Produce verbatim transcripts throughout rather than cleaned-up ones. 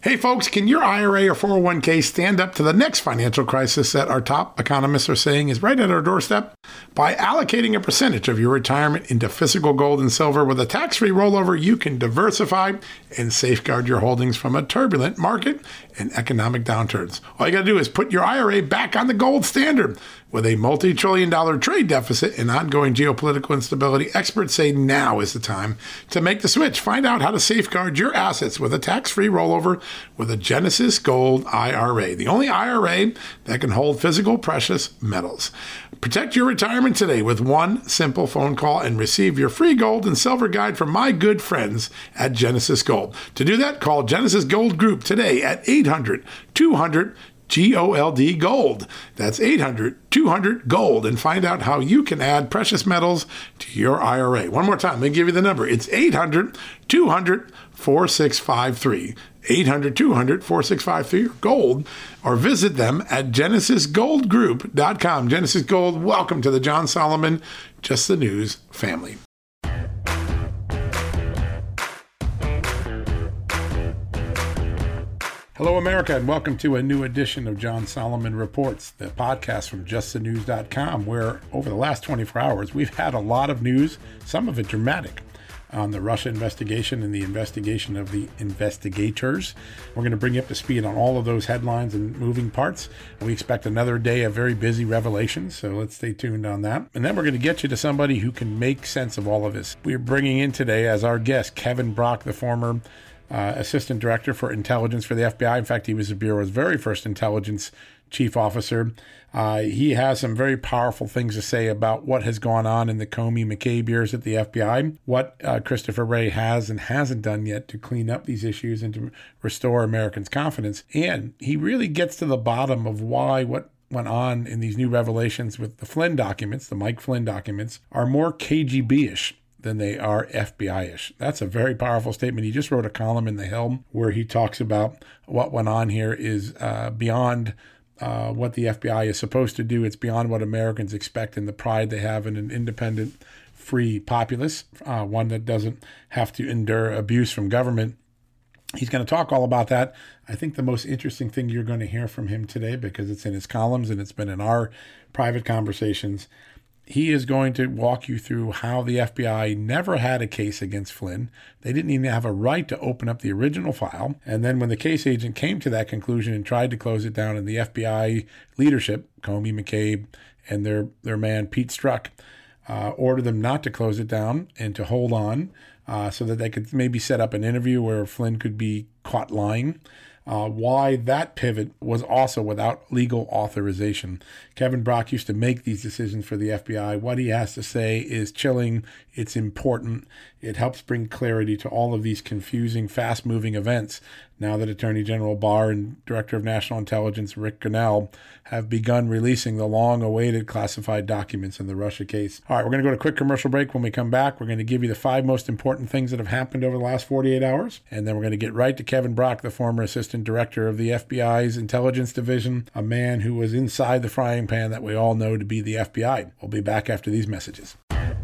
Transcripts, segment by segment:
Hey folks, can your I R A or four oh one k stand up to the next financial crisis that our top economists are saying is right at our doorstep? By allocating a percentage of your retirement into physical gold and silver with a tax-free rollover, you can diversify and safeguard your holdings from a turbulent market and economic downturns. All you got to do is put your I R A back on the gold standard. With a multi-trillion dollar trade deficit and ongoing geopolitical instability, experts say now is the time to make the switch. Find out how to safeguard your assets with a tax-free rollover with a Genesis Gold I R A, the only I R A that can hold physical precious metals. Protect your retirement today with one simple phone call and receive your free gold and silver guide from my good friends at Genesis Gold. To do that, call Genesis Gold Group today at eight hundred two hundred G O L D Gold. That's eight hundred two hundred Gold, and find out how you can add precious metals to your I R A. One more time, let me give you the number. It's eight hundred two hundred four six five three. eight hundred two hundred four six five three Gold, or visit them at genesis gold group dot com. Genesis Gold, welcome to the John Solomon Just the News family. Hello, America, and welcome to a new edition of John Solomon Reports, the podcast from just the news dot com, where over the last twenty-four hours, we've had a lot of news, some of it dramatic, on the Russia investigation and the investigation of the investigators. We're going to bring you up to speed on all of those headlines and moving parts. We expect another day of very busy revelations, so let's stay tuned on that. And then we're going to get you to somebody who can make sense of all of this. We're bringing in today as our guest Kevin Brock, the former Uh, Assistant Director for Intelligence for the F B I. In fact, he was the Bureau's very first intelligence chief officer. Uh, he has some very powerful things to say about what has gone on in the Comey McCabe years at the F B I, what uh, Christopher Wray has and hasn't done yet to clean up these issues and to restore Americans' confidence. And he really gets to the bottom of why what went on in these new revelations with the Flynn documents, the Mike Flynn documents, are more K G B-ish than they are F B I-ish. That's a very powerful statement. He just wrote a column in The Hill where he talks about what went on here is uh, beyond uh, what the F B I is supposed to do. It's beyond what Americans expect and the pride they have in an independent, free populace, uh, one that doesn't have to endure abuse from government. He's going to talk all about that. I think the most interesting thing you're going to hear from him today, because it's in his columns and it's been in our private conversations, he is going to walk you through how the F B I never had a case against Flynn. They didn't even have a right to open up the original file. And then when the case agent came to that conclusion and tried to close it down, and the F B I leadership, Comey, McCabe, and their, their man, Pete Strzok, uh, ordered them not to close it down and to hold on uh, so that they could maybe set up an interview where Flynn could be caught lying. Uh, why that pivot was also without legal authorization. Kevin Brock used to make these decisions for the F B I. What he has to say is chilling. It's important. It helps bring clarity to all of these confusing, fast-moving events now that Attorney General Barr and Director of National Intelligence Rick Grinnell have begun releasing the long-awaited classified documents in the Russia case. All right, we're going to go to a quick commercial break. When we come back, we're going to give you the five most important things that have happened over the last forty-eight hours, and then we're going to get right to Kevin Brock, the former Assistant Director of the F B I's Intelligence Division, a man who was inside the frying pan that we all know to be the F B I. We'll be back after these messages.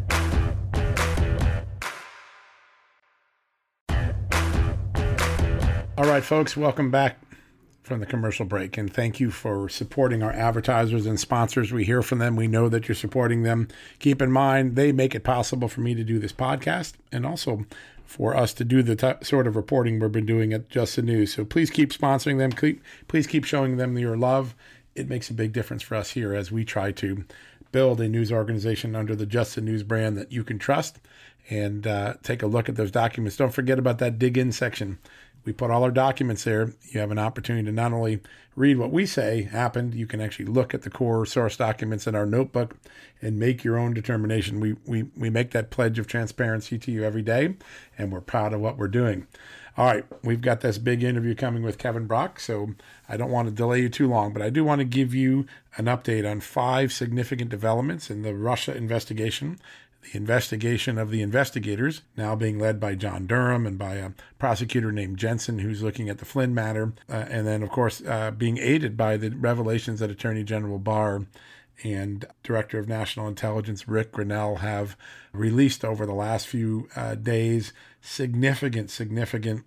All right, folks, welcome back from the commercial break, and thank you for supporting our advertisers and sponsors. We hear from them. We know that you're supporting them. Keep in mind, they make it possible for me to do this podcast and also for us to do the t- sort of reporting we've been doing at Just the News. So please keep sponsoring them. Keep, please keep showing them your love. It makes a big difference for us here as we try to build a news organization under the Just the News brand that you can trust. And uh, take a look at those documents. Don't forget about that dig in section. We put all our documents there. You have an opportunity to not only read what we say happened, you can actually look at the core source documents in our notebook and make your own determination. We we we make that pledge of transparency to you every day, and we're proud of what we're doing. All right, we've got this big interview coming with Kevin Brock, so I don't want to delay you too long, but I do want to give you an update on five significant developments in the Russia investigation. The investigation of the investigators, now being led by John Durham and by a prosecutor named Jensen, who's looking at the Flynn matter. Uh, and then, of course, uh, being aided by the revelations that Attorney General Barr and Director of National Intelligence Rick Grinnell have released over the last few uh, days. Significant, significant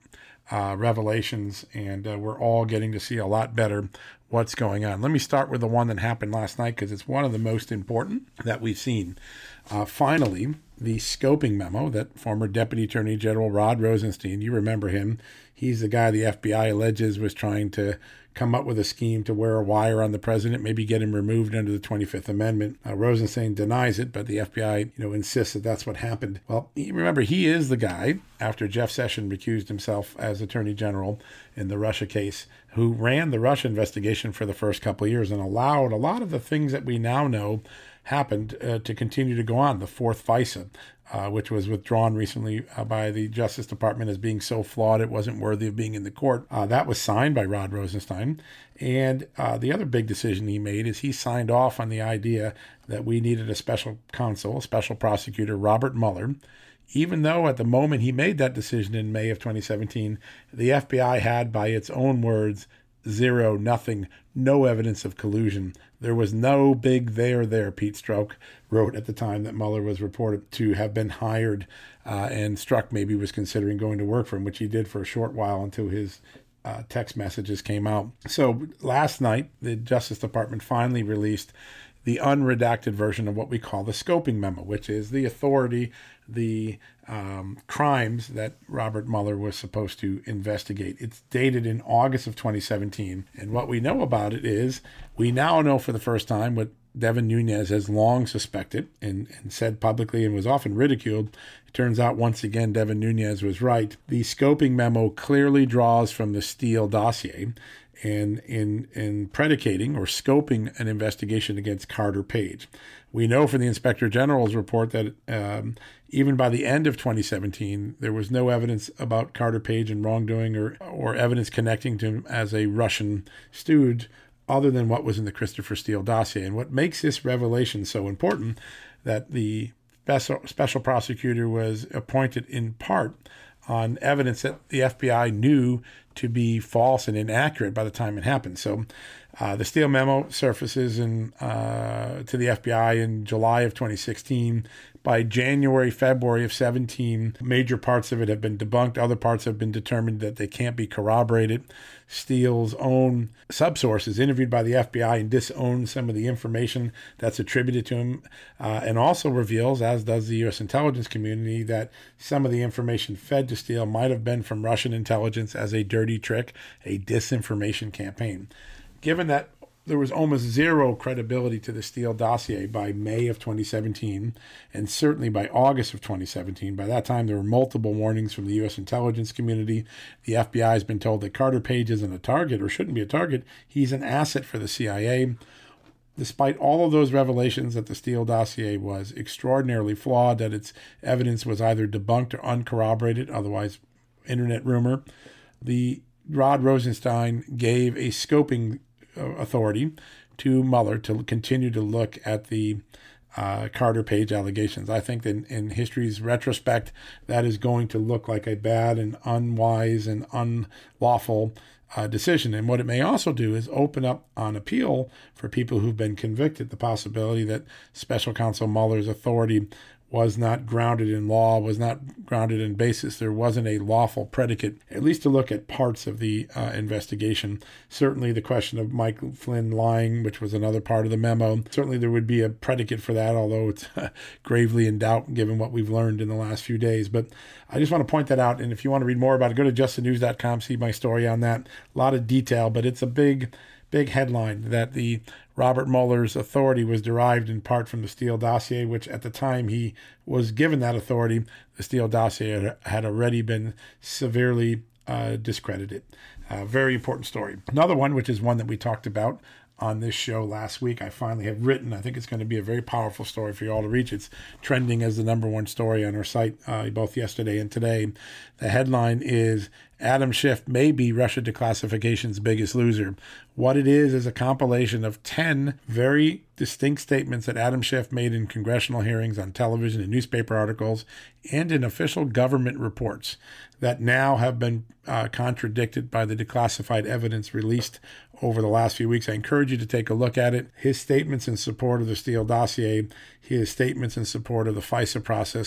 uh, revelations, and uh, we're all getting to see a lot better what's going on. Let me start with the one that happened last night because it's one of the most important that we've seen. Uh, finally, the scoping memo that former Deputy Attorney General Rod Rosenstein, you remember him, he's the guy the F B I alleges was trying to come up with a scheme to wear a wire on the president, maybe get him removed under the twenty-fifth Amendment. Uh, Rosenstein denies it, but the F B I, you know, insists that that's what happened. Well, remember, he is the guy, after Jeff Sessions recused himself as Attorney General in the Russia case, who ran the Russia investigation for the first couple of years and allowed a lot of the things that we now know happened uh, to continue to go on. The fourth FISA, uh, which was withdrawn recently uh, by the Justice Department as being so flawed it wasn't worthy of being in the court. Uh, that was signed by Rod Rosenstein. And uh, the other big decision he made is he signed off on the idea that we needed a special counsel, a special prosecutor, Robert Mueller, even though at the moment he made that decision in May of twenty seventeen, the F B I had, by its own words, zero, nothing, no evidence of collusion. There was no big there there, Pete Strzok wrote at the time that Mueller was reported to have been hired, uh, and Strzok maybe was considering going to work for him, which he did for a short while until his uh, text messages came out. So last night, the Justice Department finally released the unredacted version of what we call the scoping memo, which is the authority, the um, crimes that Robert Mueller was supposed to investigate. It's dated in August of twenty seventeen. And what we know about it is we now know for the first time what Devin Nunes has long suspected and, and said publicly and was often ridiculed. It turns out once again, Devin Nunes was right. The scoping memo clearly draws from the Steele dossier and in in predicating or scoping an investigation against Carter Page. We know from the Inspector General's report that um, even by the end of twenty seventeen, there was no evidence about Carter Page and wrongdoing or, or evidence connecting to him as a Russian stooge other than what was in the Christopher Steele dossier. And what makes this revelation so important, that the special, special prosecutor was appointed in part on evidence that the F B I knew to be false and inaccurate by the time it happened. So uh, the Steele memo surfaces in, uh, to the F B I in July of twenty sixteen. By January, February of seventeen, major parts of it have been debunked. Other parts have been determined that they can't be corroborated. Steele's own subsources interviewed by the F B I and disowned some of the information that's attributed to him, uh, and also reveals, as does the U S intelligence community, that some of the information fed to Steele might have been from Russian intelligence as a dirty trick, a disinformation campaign. Given that there was almost zero credibility to the Steele dossier by May of twenty seventeen, and certainly by August of twenty seventeen. By that time, there were multiple warnings from the U S intelligence community. The F B I has been told that Carter Page isn't a target or shouldn't be a target. He's an asset for the C I A. Despite all of those revelations that the Steele dossier was extraordinarily flawed, that its evidence was either debunked or uncorroborated, otherwise internet rumor, the Rod Rosenstein gave a scoping authority to Mueller to continue to look at the uh, Carter Page allegations. I think that in, in history's retrospect, that is going to look like a bad and unwise and unlawful uh, decision. And what it may also do is open up on appeal for people who've been convicted the possibility that Special Counsel Mueller's authority was not grounded in law, was not grounded in basis. There wasn't a lawful predicate, at least to look at parts of the uh, investigation. Certainly the question of Mike Flynn lying, which was another part of the memo. Certainly there would be a predicate for that, although it's uh, gravely in doubt given what we've learned in the last few days. But I just want to point that out. And if you want to read more about it, go to just the news dot com, see my story on that. A lot of detail, but it's a big, big headline that the Robert Mueller's authority was derived in part from the Steele dossier, which at the time he was given that authority, the Steele dossier had already been severely uh, discredited. Uh, very important story. Another one, which is one that we talked about on this show last week, I finally have written. I think it's going to be a very powerful story for you all to reach. It's trending as the number one story on our site uh, both yesterday and today. The headline is Adam Schiff may be Russia Declassification's biggest loser. What it is is a compilation of ten very distinct statements that Adam Schiff made in congressional hearings, on television and newspaper articles, and in official government reports that now have been uh, contradicted by the declassified evidence released over the last few weeks. I encourage you to take a look at it. His statements in support of the Steele dossier, his statements in support of the FISA process,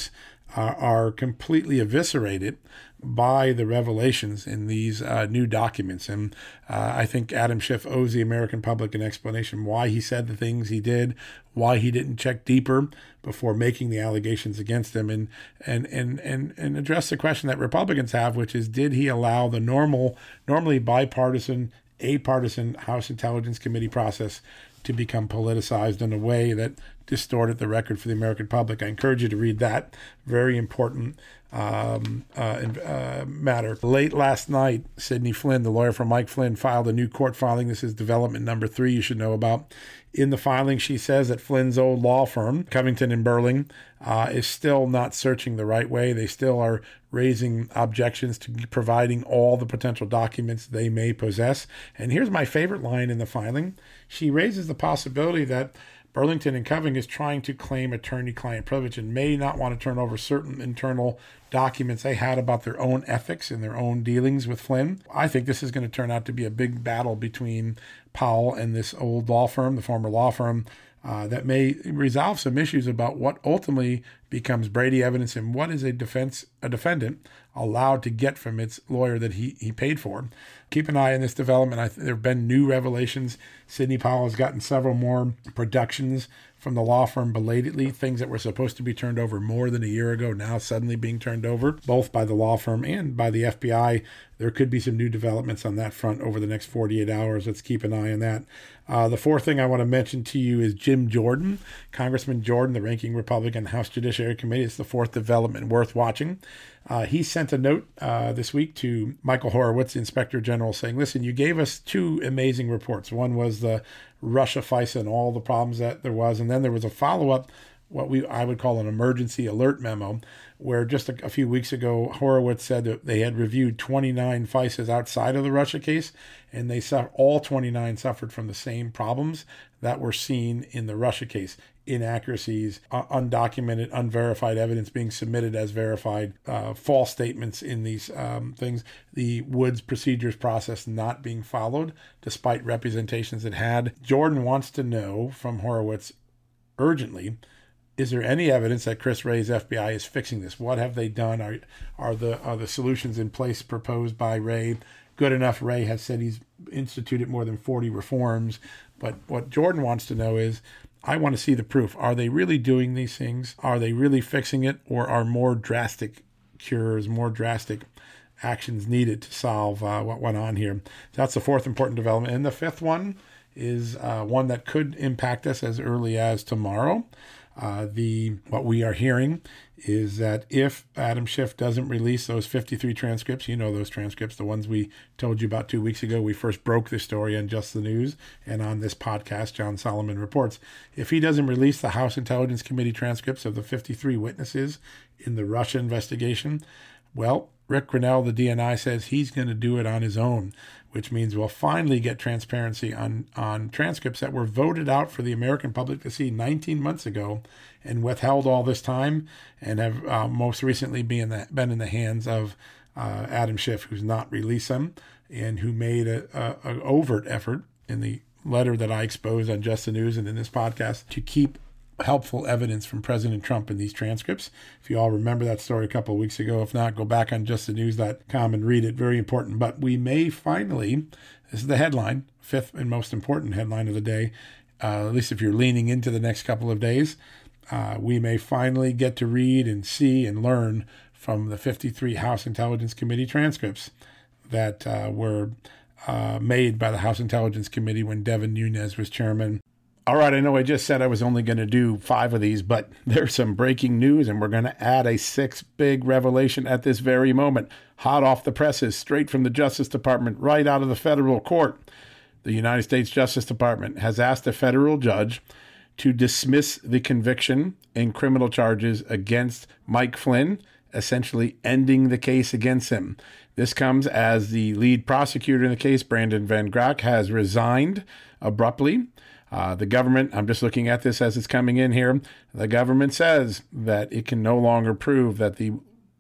are, are completely eviscerated by the revelations in these uh, new documents. And uh, I think Adam Schiff owes the American public an explanation why he said the things he did, why he didn't check deeper before making the allegations against him, and and and and, and address the question that Republicans have, which is, did he allow the normal, normally bipartisan, apartisan House Intelligence Committee process to become politicized in a way that distorted the record for the American public? I encourage you to read that. Very important um, uh, uh, matter. Late last night, Sidney Flynn, the lawyer for Mike Flynn, filed a new court filing. This is development number three you should know about. In the filing, she says that Flynn's old law firm, Covington and Burling, uh, is still not searching the right way. They still are raising objections to providing all the potential documents they may possess. And here's my favorite line in the filing. She raises the possibility that Burlington and Covington is trying to claim attorney-client privilege and may not want to turn over certain internal documents they had about their own ethics and their own dealings with Flynn. I think this is going to turn out to be a big battle between Powell and this old law firm, the former law firm, uh, that may resolve some issues about what ultimately becomes Brady evidence and what is a defense, a defendant allowed to get from its lawyer that he, he paid for. Keep an eye on this development. I th- there have been new revelations. Sidney Powell has gotten several more productions from the law firm belatedly, things that were supposed to be turned over more than a year ago, now suddenly being turned over, both by the law firm and by the F B I. There could be some new developments on that front over the next forty-eight hours. Let's keep an eye on that. Uh, the fourth thing I want to mention to you is Jim Jordan, Congressman Jordan, the ranking Republican House Judiciary Committee. It's the fourth development worth watching. Uh, he sent a note uh, this week to Michael Horowitz, the Inspector General, saying, listen, you gave us two amazing reports. One was the Russia FISA and all the problems that there was. And then there was a follow-up, what we I would call an emergency alert memo, where just a, a few weeks ago, Horowitz said that they had reviewed twenty-nine FISAs outside of the Russia case, and they saw all twenty-nine suffered from the same problems that were seen in the Russia case. Inaccuracies, uh, undocumented, unverified evidence being submitted as verified, uh, false statements in these um, things, the Woods procedures process not being followed despite representations it had. Jordan wants to know from Horowitz urgently, is there any evidence that Chris Wray's F B I is fixing this? What have they done? Are are the are the solutions in place proposed by Wray good enough? Wray has said he's instituted more than forty reforms, but what Jordan wants to know is, I want to see the proof. Are they really doing these things? Are they really fixing it? Or are more drastic cures, more drastic actions needed to solve uh, what went on here? So that's the fourth important development. And the fifth one is uh, one that could impact us as early as tomorrow. Uh, the what we are hearing is that if Adam Schiff doesn't release those fifty-three transcripts, you know those transcripts, the ones we told you about two weeks ago, we first broke this story on Just the News and on this podcast, John Solomon Reports. If he doesn't release the House Intelligence Committee transcripts of the fifty-three witnesses in the Russia investigation, well, Rick Grinnell, the D N I, says he's going to do it on his own, which means we'll finally get transparency on, on transcripts that were voted out for the American public to see nineteen months ago and withheld all this time, and have uh, most recently been in, the, been in the hands of uh, Adam Schiff, who's not released them and who made a, a, a overt effort in the letter that I exposed on Just the News and in this podcast to keep helpful evidence from President Trump in these transcripts. If you all remember that story a couple of weeks ago, if not, go back on just the news dot com and read it. Very important. But we may finally, this is the headline, fifth and most important headline of the day, uh, at least if you're leaning into the next couple of days, uh, we may finally get to read and see and learn from the fifty-three House Intelligence Committee transcripts that uh, were uh, made by the House Intelligence Committee when Devin Nunes was chairman. All right, I know I just said I was only going to do five of these, but there's some breaking news, and we're going to add a sixth big revelation at this very moment. Hot off the presses, straight from the Justice Department, right out of the federal court. The United States Justice Department has asked a federal judge to dismiss the conviction in criminal charges against Mike Flynn, essentially ending the case against him. This comes as the lead prosecutor in the case, Brandon Van Grack, has resigned abruptly. Uh, the government, I'm just looking at this as it's coming in here, the government says that it can no longer prove that the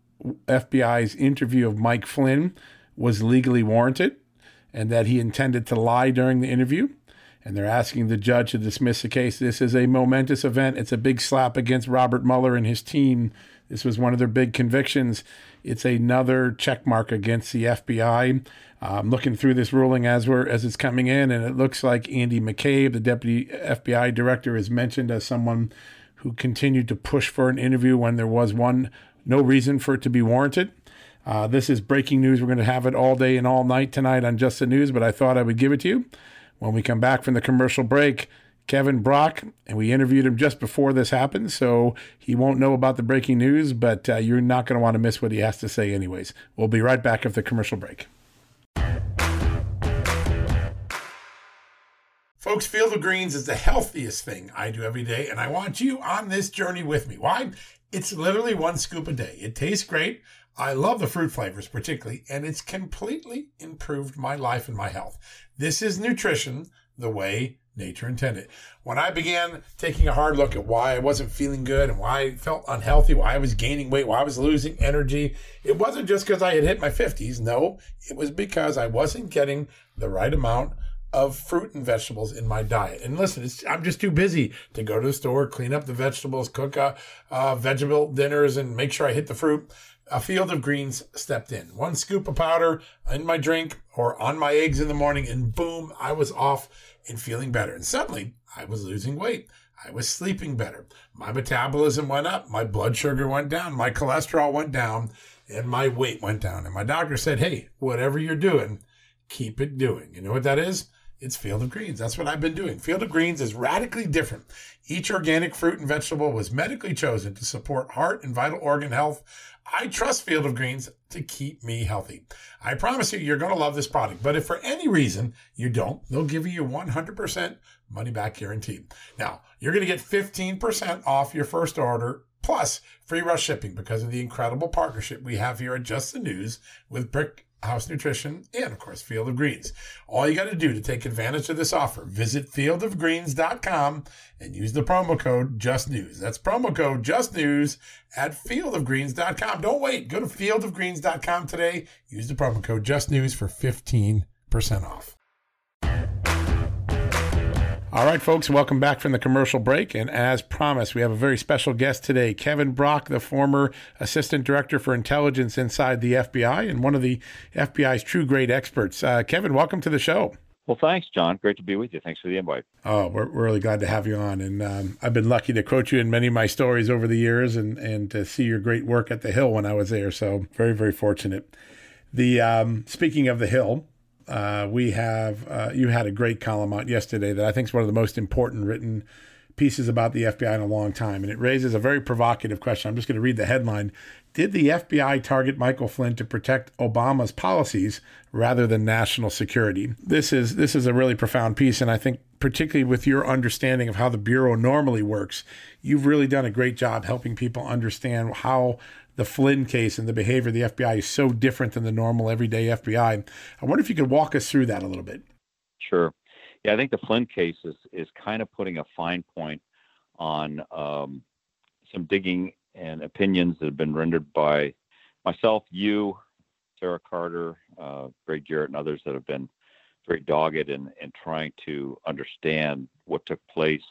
F B I's interview of Mike Flynn was legally warranted and that he intended to lie during the interview. And they're asking the judge to dismiss the case. This is a momentous event. It's a big slap against Robert Mueller and his team This was one of their big convictions. It's another check mark against the F B I. I'm looking through this ruling as we're as it's coming in, and it looks like Andy McCabe, the deputy F B I director, is mentioned as someone who continued to push for an interview when there was one, no reason for it to be warranted. Uh, this is breaking news. We're going to have it all day and all night tonight on Just the News, but I thought I would give it to you. When we come back from the commercial break, Kevin Brock, and we interviewed him just before this happened, so he won't know about the breaking news, but uh, you're not going to want to miss what he has to say anyways. We'll be right back after the commercial break. Folks, Field of Greens is the healthiest thing I do every day, and I want you on this journey with me. Why? It's literally one scoop a day. It tastes great. I love the fruit flavors particularly, and it's completely improved my life and my health. This is nutrition the way nature intended. When I began taking a hard look at why I wasn't feeling good and why I felt unhealthy, why I was gaining weight, why I was losing energy, it wasn't just because I had hit my fifties. No, it was because I wasn't getting the right amount of fruit and vegetables in my diet. And listen, it's, I'm just too busy to go to the store, clean up the vegetables, cook uh, uh, vegetable dinners, and make sure I hit the fruit. A Field of Greens stepped in. One scoop of powder in my drink or on my eggs in the morning, and boom, I was off and feeling better. And suddenly, I was losing weight. I was sleeping better. My metabolism went up. My blood sugar went down. My cholesterol went down. And my weight went down. And my doctor said, hey, whatever you're doing, keep it doing. You know what that is? It's Field of Greens. That's what I've been doing. Field of Greens is radically different. Each organic fruit and vegetable was medically chosen to support heart and vital organ health. I trust Field of Greens to keep me healthy. I promise you, you're going to love this product. But if for any reason you don't, they'll give you your one hundred percent money back guarantee. Now, you're going to get fifteen percent off your first order plus free rush shipping because of the incredible partnership we have here at Just the News with Brick House Nutrition, and of course, Field of Greens. All you got to do to take advantage of this offer, visit field of greens dot com and use the promo code JUSTNEWS. That's promo code JUSTNEWS at field of greens dot com. Don't wait. Go to field of greens dot com today. Use the promo code JUSTNEWS for fifteen percent off. All right, folks, welcome back from the commercial break. And as promised, we have a very special guest today, Kevin Brock, the former Assistant Director for Intelligence inside the F B I and one of the F B I's true great experts. Uh, Kevin, welcome to the show. Well, thanks, John. Great to be with you. Thanks for the invite. Oh, we're, we're really glad to have you on. And um, I've been lucky to quote you in many of my stories over the years and, and to see your great work at the Hill when I was there. So very, very fortunate. The um, speaking of the Hill, Uh, we have, uh, you had a great column out yesterday that I think is one of the most important written pieces about the F B I in a long time. And it raises a very provocative question. I'm just going to read the headline. Did the F B I target Michael Flynn to protect Obama's policies rather than national security? This is, this is a really profound piece. And I think particularly with your understanding of how the Bureau normally works, you've really done a great job helping people understand how the Flynn case and the behavior of the F B I is so different than the normal everyday F B I. I wonder if you could walk us through that a little bit. Sure. Yeah, I think the Flynn case is, is kind of putting a fine point on um, some digging and opinions that have been rendered by myself, you, Sarah Carter, uh, Greg Jarrett, and others that have been very dogged in, in trying to understand what took place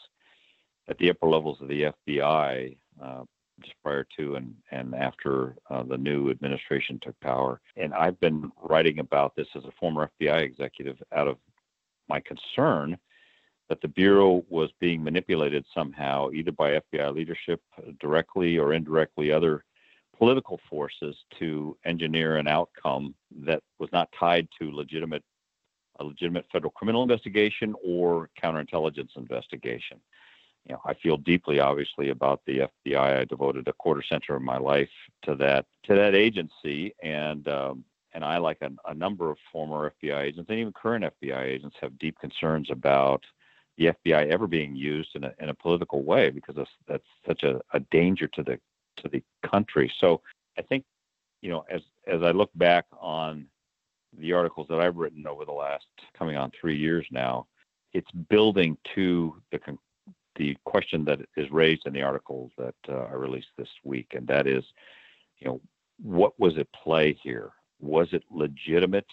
at the upper levels of the F B I uh, just prior to and, and after uh, the new administration took power. And I've been writing about this as a former F B I executive out of my concern that the Bureau was being manipulated somehow, either by F B I leadership directly or indirectly, other political forces to engineer an outcome that was not tied to legitimate a legitimate federal criminal investigation or counterintelligence investigation. You know, I feel deeply, obviously, about the F B I. I devoted a quarter century of my life to that to that agency, and um, and I, like a, a number of former F B I agents and even current F B I agents, have deep concerns about the F B I ever being used in a in a political way, because that's, that's such a, a danger to the to the country. So I think, you know, as as I look back on the articles that I've written over the last coming on three years now, it's building to the conclusion. The question that is raised in the article that uh, I released this week, and that is, you know, what was at play here? Was it legitimate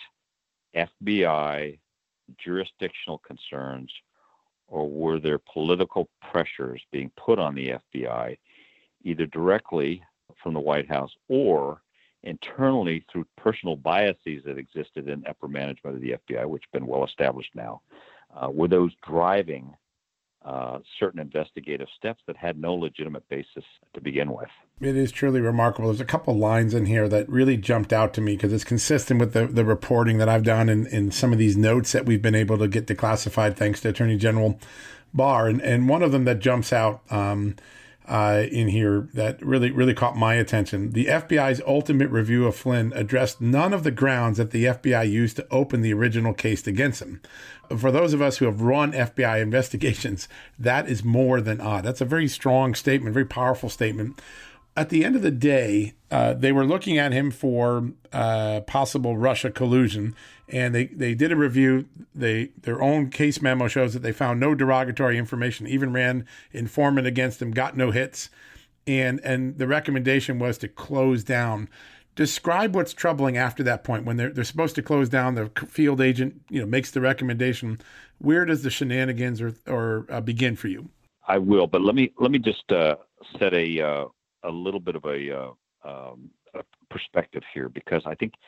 F B I jurisdictional concerns, or were there political pressures being put on the F B I, either directly from the White House or internally through personal biases that existed in upper management of the F B I, which have been well established now, uh, were those driving uh, certain investigative steps that had no legitimate basis to begin with. It is truly remarkable. There's a couple lines in here that really jumped out to me because it's consistent with the, the reporting that I've done in, in some of these notes that we've been able to get declassified thanks to Attorney General Barr. And, and one of them that jumps out um, uh, in here that really, really caught my attention. The F B I's ultimate review of Flynn addressed none of the grounds that the F B I used to open the original case against him. For those of us who have run F B I investigations, that is more than odd. That's a very strong statement, very powerful statement. At the end of the day, uh, they were looking at him for uh, possible Russia collusion, and they, they did a review. They their own case memo shows that they found no derogatory information, even ran informant against him, got no hits, and and the recommendation was to close down. Describe what's troubling after that point when they're they're supposed to close down. The field agent, you know, makes the recommendation. Where does the shenanigans or or uh, begin for you? I will, but let me let me just uh, set a uh, a little bit of a, uh, um, a perspective here, because I think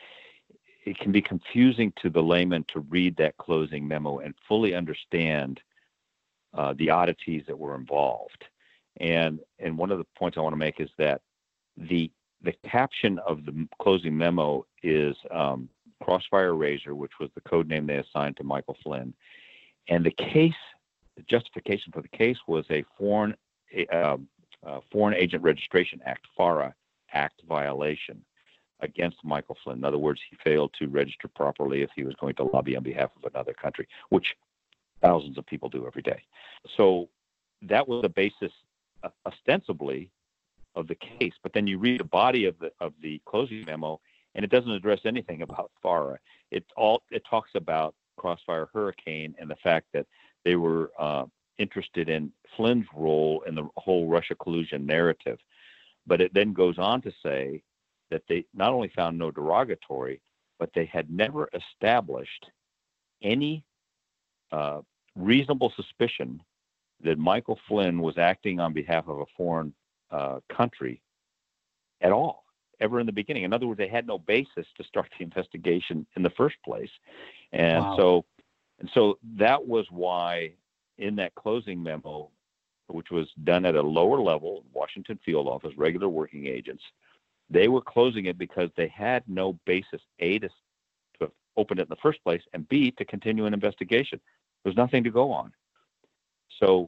it can be confusing to the layman to read that closing memo and fully understand uh, the oddities that were involved. And and one of the points I want to make is that the the caption of the closing memo is um, Crossfire Razor, which was the code name they assigned to Michael Flynn. And the case, the justification for the case was a foreign uh, uh, Foreign Agent Registration Act, FARA Act violation against Michael Flynn. In other words, he failed to register properly if he was going to lobby on behalf of another country, which thousands of people do every day. So that was the basis, uh, ostensibly, of the case. But then you read the body of the of the closing memo, and it doesn't address anything about FARA. It all it talks about Crossfire Hurricane and the fact that they were uh, interested in Flynn's role in the whole Russia collusion narrative. But it then goes on to say that they not only found no derogatory, but they had never established any uh, reasonable suspicion that Michael Flynn was acting on behalf of a foreign uh, country at all, ever in the beginning. In other words, they had no basis to start the investigation in the first place. And wow. so, and so that was why in that closing memo, which was done at a lower level, Washington field office, regular working agents, they were closing it because they had no basis, A, to, to open it in the first place, and B, to continue an investigation. There's nothing to go on. So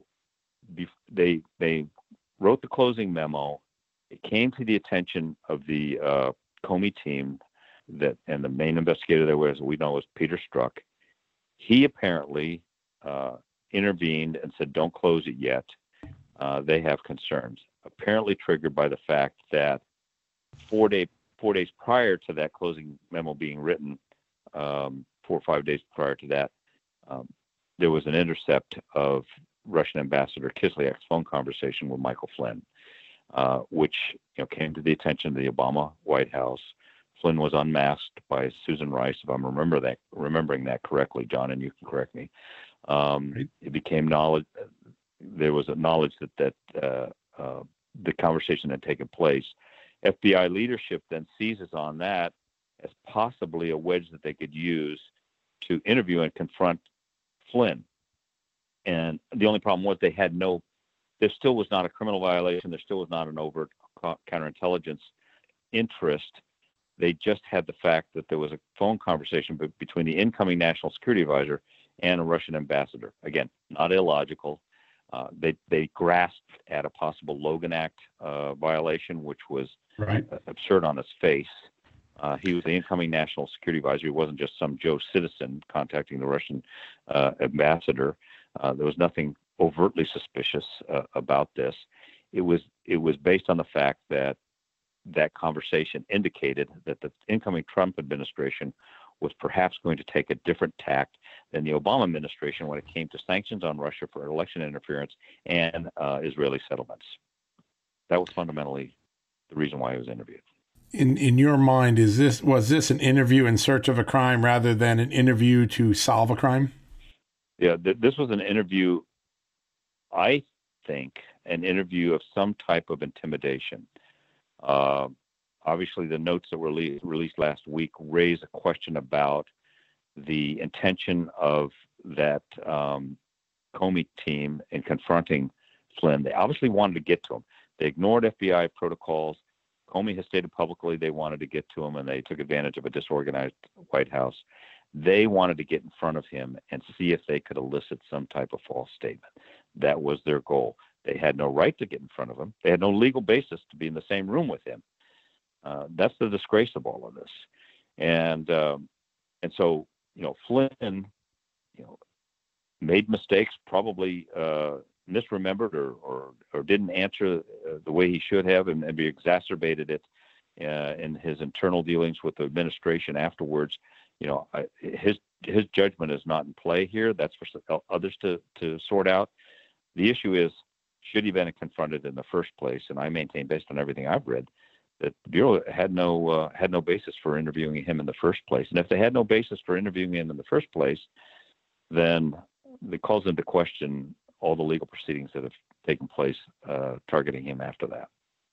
they they wrote the closing memo. It came to the attention of the uh, Comey team, that, and the main investigator there was, we know, was Peter Strzok. He apparently uh, intervened and said, "Don't close it yet. Uh, they have concerns." Apparently triggered by the fact that four day four days prior to that closing memo being written, um, four or five days prior to that, um, there was an intercept of Russian Ambassador Kislyak's phone conversation with Michael Flynn, uh, which you know came to the attention of the Obama White House. Flynn was unmasked by Susan Rice, if I'm remember that remembering that correctly, John, and you can correct me. Um, right. It became knowledge. There was a knowledge that that uh, uh, the conversation had taken place. F B I leadership then seizes on that as possibly a wedge that they could use to interview and confront Flynn. And the only problem was they had no, there still was not a criminal violation. There still was not an overt counterintelligence interest. They just had the fact that there was a phone conversation between the incoming national security advisor and a Russian ambassador. Again, not illogical. Uh, they they grasped at a possible Logan Act uh, violation, which was right. absurd on its face. Uh, he was the incoming national security advisor. He wasn't just some Joe citizen contacting the Russian uh, ambassador. Uh, there was nothing overtly suspicious uh, about this. It was it was based on the fact that that conversation indicated that the incoming Trump administration was perhaps going to take a different tact than the Obama administration when it came to sanctions on Russia for election interference and uh, Israeli settlements. That was fundamentally the reason why he was interviewed. In in your mind, is this was this an interview in search of a crime rather than an interview to solve a crime? Yeah, th- this was an interview, I think, an interview of some type of intimidation. Uh, obviously, the notes that were le- released last week raise a question about the intention of that um, Comey team in confronting Flynn. They obviously wanted to get to him. They ignored F B I protocols. Comey has stated publicly they wanted to get to him, and they took advantage of a disorganized White House. They wanted to get in front of him and see if they could elicit some type of false statement. That was their goal. They had no right to get in front of him. They had no legal basis to be in the same room with him. Uh, that's the disgrace of all of this. And um, and so, you know, Flynn, you know, made mistakes, probably uh, misremembered or, or or didn't answer uh, the way he should have, and maybe exacerbated it uh, in his internal dealings with the administration afterwards. You know, I, his his judgment is not in play here. That's for others to to sort out. The issue is, should he have been confronted in the first place? And I maintain, based on everything I've read, that the Bureau had no uh, had no basis for interviewing him in the first place. And if they had no basis for interviewing him in the first place, then it calls into question all the legal proceedings that have taken place uh, targeting him after that.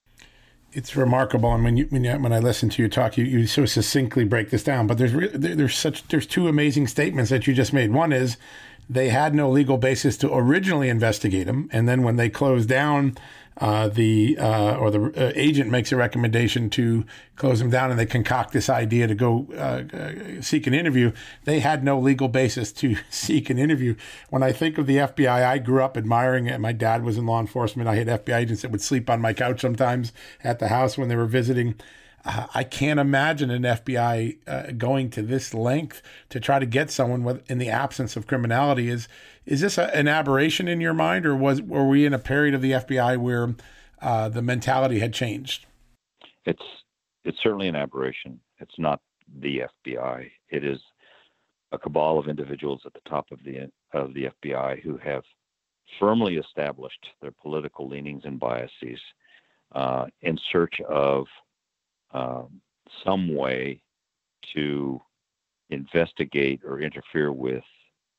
It's remarkable, and when you when, you, when I listen to you talk, you, you so succinctly break this down. But there's re- there's such there's two amazing statements that you just made. One is they had no legal basis to originally investigate him, and then when they closed down uh, the uh, or the uh, agent makes a recommendation to close him down, and they concoct this idea to go uh, uh, seek an interview, they had no legal basis to seek an interview. When I think of the F B I, I grew up admiring it. My dad was in law enforcement. I had F B I agents that would sleep on my couch sometimes at the house when they were visiting. Uh, I can't imagine an F B I uh, going to this length to try to get someone with, in the absence of criminality. Is is this a, an aberration in your mind, or was were we in a period of the F B I where uh, the mentality had changed? It's it's certainly an aberration. It's not the F B I. It is a cabal of individuals at the top of the of the F B I who have firmly established their political leanings and biases uh, in search of Um, some way to investigate or interfere with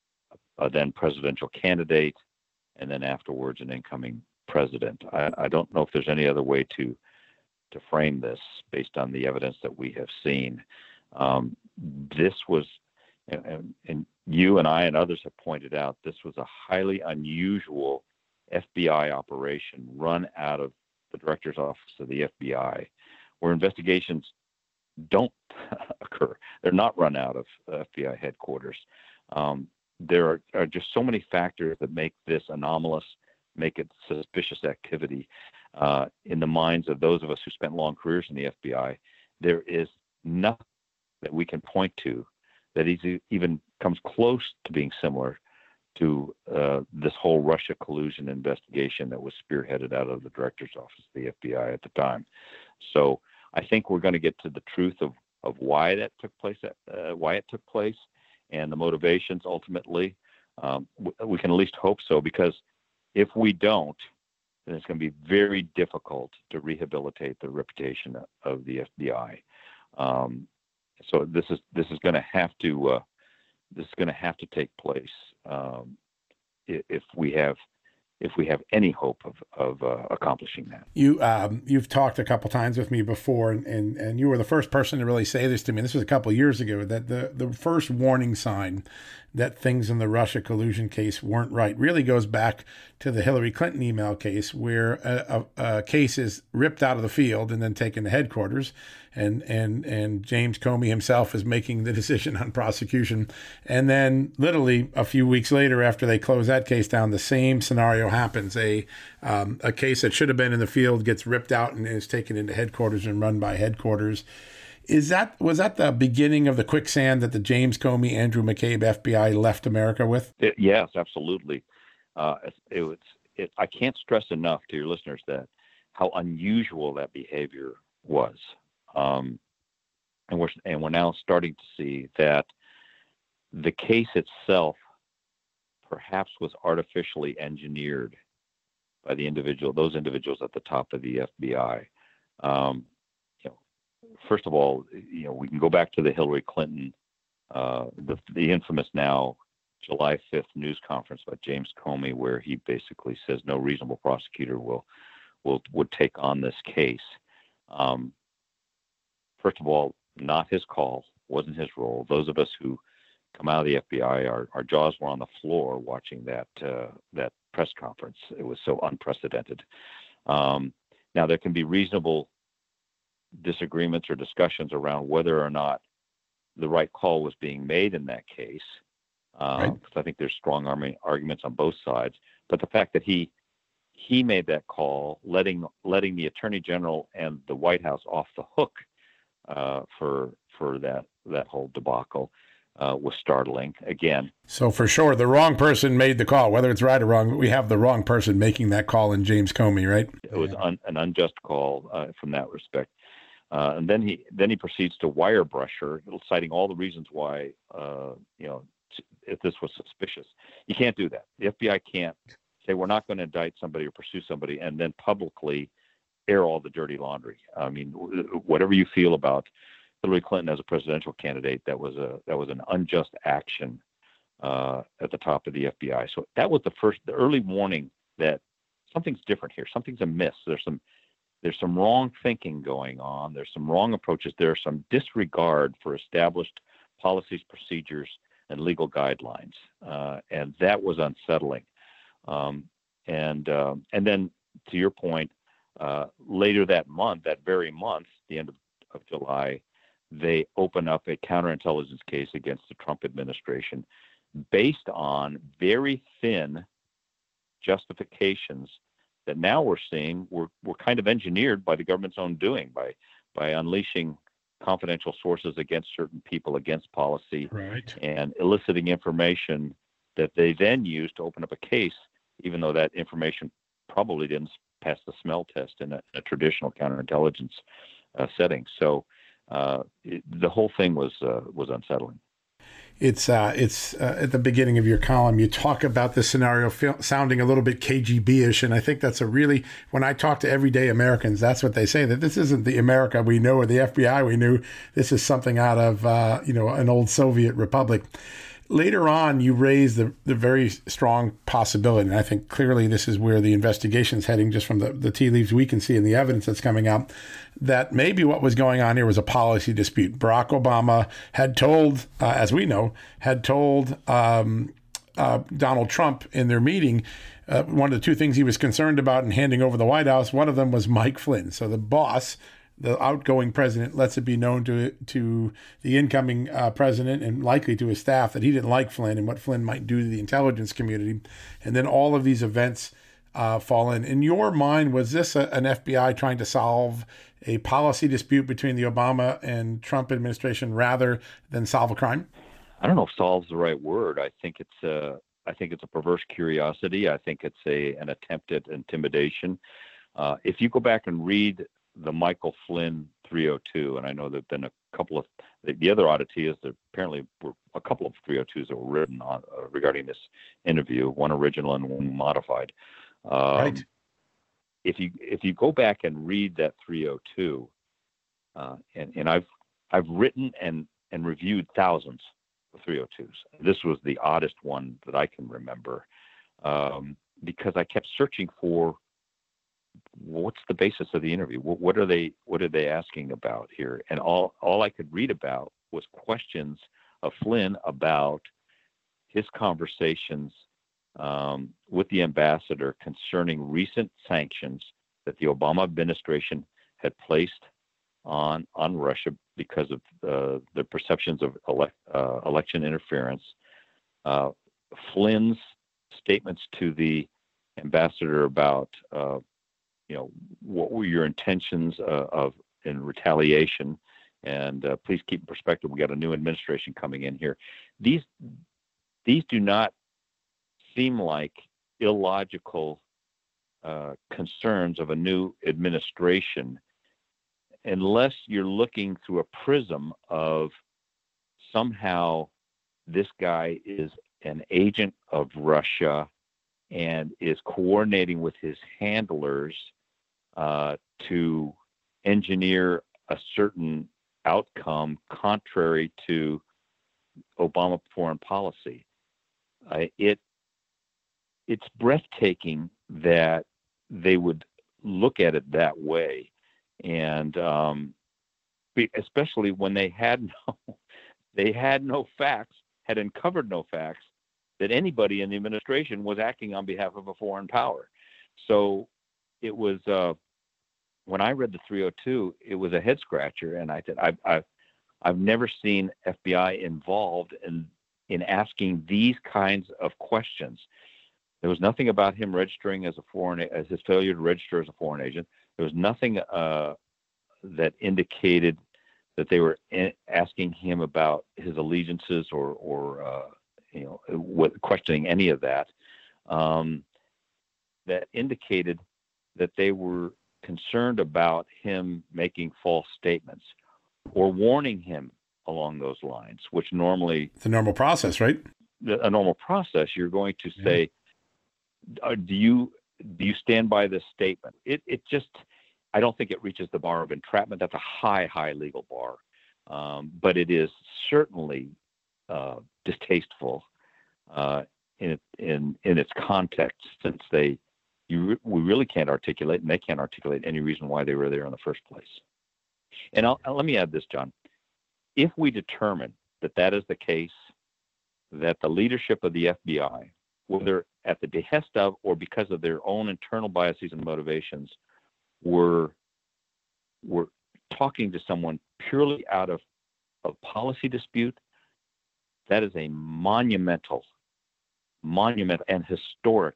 a then presidential candidate, and then afterwards an incoming president. I, I don't know if there's any other way to to frame this based on the evidence that we have seen. Um, this was, and, and you and I and others have pointed out, this was a highly unusual F B I operation run out of the director's office of the F B I, where investigations don't occur. They're not run out of F B I headquarters. Um, there are, are just so many factors that make this anomalous, make it suspicious activity uh, in the minds of those of us who spent long careers in the F B I. There is nothing that we can point to that even comes close to being similar to uh, this whole Russia collusion investigation that was spearheaded out of the director's office of the F B I at the time. So I think we're going to get to the truth of, of why that took place, uh, why it took place, and the motivations ultimately. Um, we can at least hope so, because if we don't, then it's going to be very difficult to rehabilitate the reputation of the F B I. Um, so this is this is going to have to uh, this is going to have to take place um, if we have. if we have any hope of, of uh, accomplishing that. You, um, you've talked a couple times with me before, and, and, and you were the first person to really say this to me. This was a couple of years ago, that the, the first warning sign that things in the Russia collusion case weren't right really goes back to the Hillary Clinton email case, where a, a, a case is ripped out of the field and then taken to headquarters. And, and, and James Comey himself is making the decision on prosecution. And then literally a few weeks later, after they close that case down, the same scenario happens. A, um, a case that should have been in the field gets ripped out and is taken into headquarters and run by headquarters. Is that, was that the beginning of the quicksand that the James Comey, Andrew McCabe F B I left America with? It, yes, absolutely. Uh, it, it was, it, I can't stress enough to your listeners that how unusual that behavior was. Um, and we're and we're now starting to see that the case itself perhaps was artificially engineered by the individual, those individuals at the top of the F B I. Um, you know, first of all, you know, we can go back to the Hillary Clinton, uh, the, the infamous now July fifth news conference by James Comey, where he basically says no reasonable prosecutor will will would take on this case. Um, first of all, not his call, wasn't his role. Those of us who come out of the F B I, our, our jaws were on the floor watching that uh, that press conference. It was so unprecedented. Um, now, there can be reasonable disagreements or discussions around whether or not the right call was being made in that case, because uh, right. I think there's strong army arguments on both sides. But the fact that he he made that call, letting letting the Attorney General and the White House off the hook uh, for for that that whole debacle uh, was startling. Again, so for sure, the wrong person made the call. Whether it's right or wrong, we have the wrong person making that call in James Comey, right? It was un, an unjust call uh, from that respect. Uh, and then he then he proceeds to wire brush her, citing all the reasons why uh, you know if this was suspicious. You can't do that. The F B I can't say we're not going to indict somebody or pursue somebody and then publicly air all the dirty laundry. I mean, whatever you feel about Hillary Clinton as a presidential candidate, that was a that was an unjust action uh, at the top of the F B I. So that was the first, the early warning that something's different here. Something's amiss. There's some there's some wrong thinking going on. There's some wrong approaches. There's some disregard for established policies, procedures, and legal guidelines, uh, and that was unsettling. Um, and uh, and then to your point, uh, later that month, that very month, the end of, of July, they open up a counterintelligence case against the Trump administration based on very thin justifications that now we're seeing were, were kind of engineered by the government's own doing, by by unleashing confidential sources against certain people, against policy, right, and eliciting information that they then used to open up a case, even though that information probably didn't pass the smell test in a, a traditional counterintelligence uh, setting. So uh, it, the whole thing was uh, was unsettling. It's uh, it's uh, at the beginning of your column, you talk about this scenario feel, sounding a little bit K G B-ish, and I think that's a really, when I talk to everyday Americans, that's what they say, that this isn't the America we know or the F B I we knew. This is something out of uh, you know an old Soviet republic. Later on, you raise the, the very strong possibility, and I think clearly this is where the investigation's heading, just from the, the tea leaves we can see and the evidence that's coming out, that maybe what was going on here was a policy dispute. Barack Obama had told, uh, as we know, had told um, uh, Donald Trump in their meeting, uh, one of the two things he was concerned about in handing over the White House, one of them was Mike Flynn. So the boss, the outgoing president, lets it be known to to the incoming uh, president and likely to his staff that he didn't like Flynn and what Flynn might do to the intelligence community. And then all of these events uh, fall in. In your mind, was this a, an F B I trying to solve a policy dispute between the Obama and Trump administration rather than solve a crime? I don't know if "solve's" the right word. I think it's a, I think it's a perverse curiosity. I think it's a an attempt at intimidation. Uh, if you go back and read the Michael Flynn three oh two, and I know there have been a couple of, the, the other oddity is there apparently were a couple of three oh twos that were written on uh, regarding this interview, one original and one modified. Um, right. If you if you go back and read that three oh two, uh, and and I've I've written and and reviewed thousands of three oh twos. This was the oddest one that I can remember, um, because I kept searching for, what's the basis of the interview? What, what are they what are they asking about here? And all all I could read about was questions of Flynn about his conversations um, with the ambassador concerning recent sanctions that the Obama administration had placed on on Russia because of uh, the perceptions of elect, uh, election interference. Uh, Flynn's statements to the ambassador about uh, you know, what were your intentions uh, of in retaliation? And uh, please keep in perspective, we got a new administration coming in here. These these do not seem like illogical uh, concerns of a new administration, unless you're looking through a prism of somehow this guy is an agent of Russia and is coordinating with his handlers uh, to engineer a certain outcome contrary to Obama foreign policy. Uh, it it's breathtaking that they would look at it that way. and um, especially when they had no, they had no facts, had uncovered no facts that anybody in the administration was acting on behalf of a foreign power. So it was, uh, when I read the three oh two, it was a head scratcher, and I said, I've, I've, I've never seen F B I involved in in asking these kinds of questions. There was nothing about him registering as a foreign, as his failure to register as a foreign agent. There was nothing uh, that indicated that they were in, asking him about his allegiances or, or uh, you know, what, questioning any of that. Um, that indicated that they were concerned about him making false statements or warning him along those lines, which normally... It's a normal process, right? A normal process, you're going to say, yeah. do you do you stand by this statement? It it just, I don't think it reaches the bar of entrapment. That's a high, high legal bar. Um, but it is certainly uh, distasteful uh, in, in, in its context, since they... You re- we really can't articulate, and they can't articulate any reason why they were there in the first place. And I'll, let me add this, John. If we determine that that is the case, that the leadership of the F B I, whether at the behest of or because of their own internal biases and motivations, were were talking to someone purely out of a policy dispute, that is a monumental, monumental and historic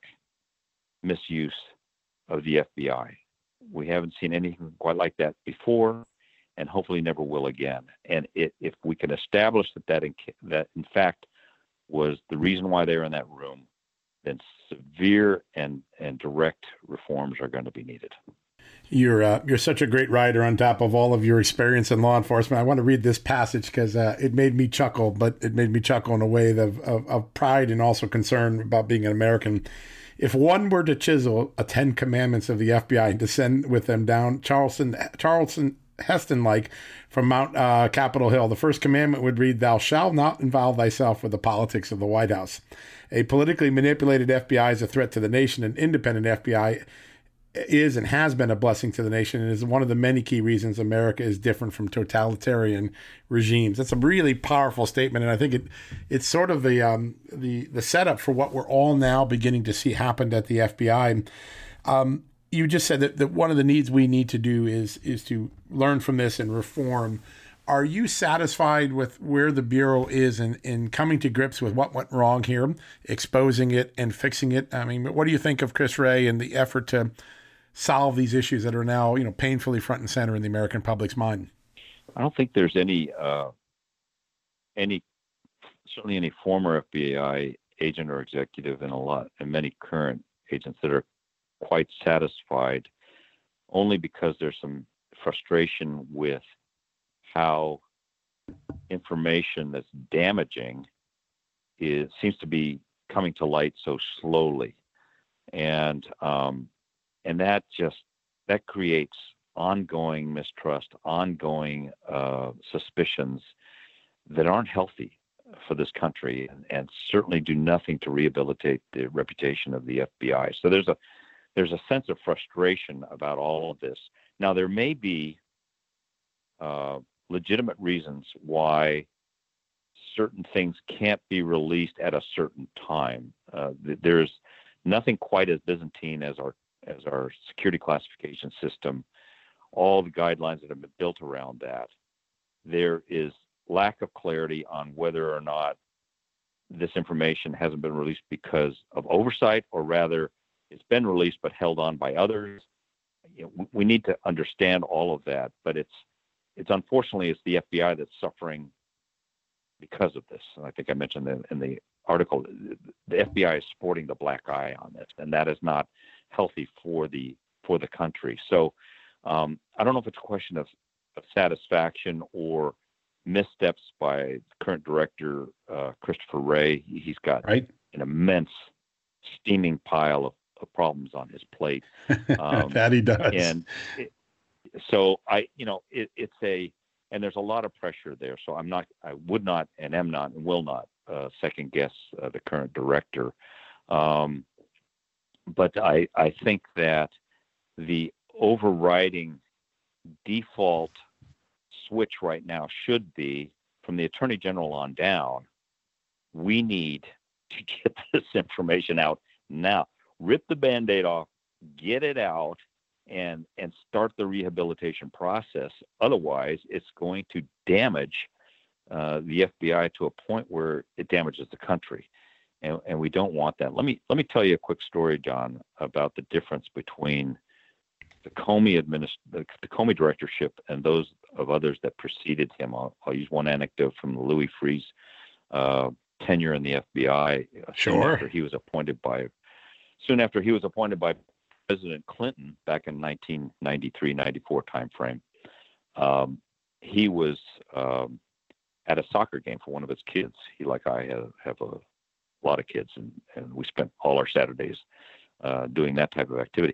misuse of the F B I. We haven't seen anything quite like that before, and hopefully never will again. And it, if we can establish that that in, that in fact was the reason why they were in that room, then severe and, and direct reforms are going to be needed. You're uh, you're such a great writer on top of all of your experience in law enforcement. I want to read this passage because uh, it made me chuckle, but it made me chuckle in a way of, of, of pride and also concern about being an American. If one were to chisel a Ten Commandments of the F B I and descend with them down Charleston, Charleston Heston-like from Mount uh, Capitol Hill, the first commandment would read, "Thou shalt not involve thyself with the politics of the White House." A politically manipulated F B I is a threat to the nation. An independent F B I is and has been a blessing to the nation, and is one of the many key reasons America is different from totalitarian regimes. That's a really powerful statement, and I think it it's sort of the um, the the setup for what we're all now beginning to see happen at the F B I. Um, you just said that, that one of the needs we need to do is is to learn from this and reform. Are you satisfied with where the Bureau is in, in coming to grips with what went wrong here, exposing it and fixing it? I mean, what do you think of Chris Wray and the effort to solve these issues that are now, you know, painfully front and center in the American public's mind? I don't think there's any, uh, any, certainly any former F B I agent or executive, and a lot, and many current agents that are quite satisfied, only because there's some frustration with how information that's damaging is seems to be coming to light so slowly, and um, and that just that creates ongoing mistrust, ongoing uh, suspicions that aren't healthy for this country, and, and certainly do nothing to rehabilitate the reputation of the F B I. So there's a there's a sense of frustration about all of this. Now, there may be uh, legitimate reasons why certain things can't be released at a certain time. Uh, there's nothing quite as Byzantine as our as our security classification system, all the guidelines that have been built around that. There is lack of clarity on whether or not this information hasn't been released because of oversight, or rather it's been released but held on by others. You know, we need to understand all of that, but it's it's unfortunately it's the F B I that's suffering because of this. And I think I mentioned in, in the article, the F B I is sporting the black eye on this, and that is not healthy for the for the country. So um, I don't know if it's a question of, of satisfaction or missteps by current director uh, Christopher Wray. He's got right. an immense steaming pile of, of problems on his plate. Um, that he does. And it, so I, you know, it, it's a, and there's a lot of pressure there. So I'm not, I would not, and am not, and will not uh, second guess uh, the current director. Um, but I, I think that the overriding default switch right now should be, from the Attorney General on down, we need to get this information out now. Rip the Band-Aid off, get it out, and and start the rehabilitation process. Otherwise, it's going to damage uh, the F B I to a point where it damages the country, and and we don't want that. Let me let me tell you a quick story, John, about the difference between the Comey administ- the, the Comey directorship and those of others that preceded him. I'll, I'll use one anecdote from Louis Freeh's uh, tenure in the F B I. Sure. Soon after he was appointed by, soon after he was appointed by President Clinton back in nineteen ninety-three ninety-four timeframe, um, he was um, at a soccer game for one of his kids. He, like I, have, have a lot of kids, and, and we spent all our Saturdays uh, doing that type of activity.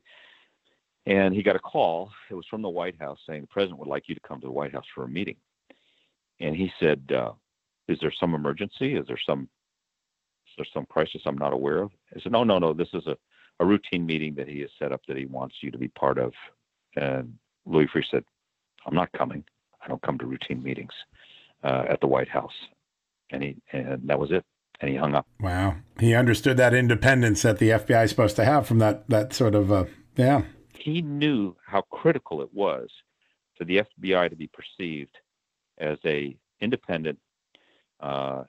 And he got a call. It was from the White House saying the president would like you to come to the White House for a meeting. And he said, uh, is there some emergency? Is there some is there some crisis I'm not aware of? I said, no, no, no. This is a, a routine meeting that he has set up that he wants you to be part of. And Louis Freeh said, I'm not coming. I don't come to routine meetings uh, at the White House. And he and that was it. And he hung up. Wow. He understood that independence that the F B I is supposed to have from that, that sort of, uh, yeah. He knew how critical it was for the F B I to be perceived as a independent uh,